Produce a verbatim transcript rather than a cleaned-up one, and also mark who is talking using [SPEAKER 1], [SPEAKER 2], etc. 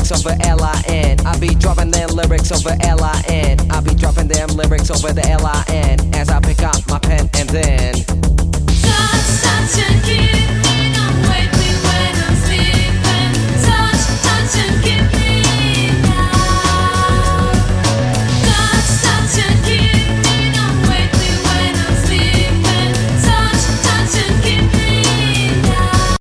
[SPEAKER 1] lyrics over L I N. I be dropping them lyrics over L I N. I be dropping them lyrics over the L I N as I pick up my pen and then
[SPEAKER 2] just such an